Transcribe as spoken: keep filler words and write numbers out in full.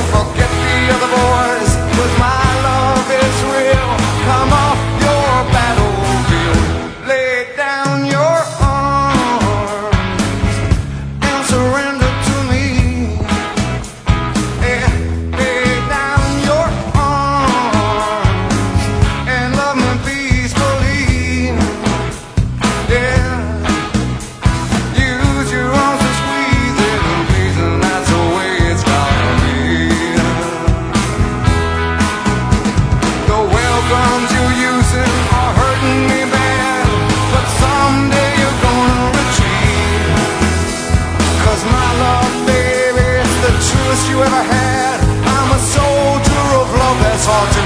forget the other boys, 'cause my love is real. Come off your battlefield, lay down your arms and surrender to me. Yeah, lay down your arms and love me peacefully. Yeah. You ever had. I'm a soldier of love that's hard to